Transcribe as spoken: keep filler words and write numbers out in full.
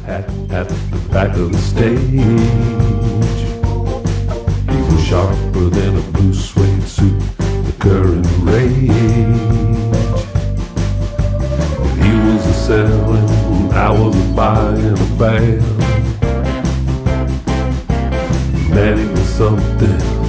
at, at the back of the stage. He was sharper than a blue suede suit, the current rage. He was a selling, I was a buying a band. Man, he was something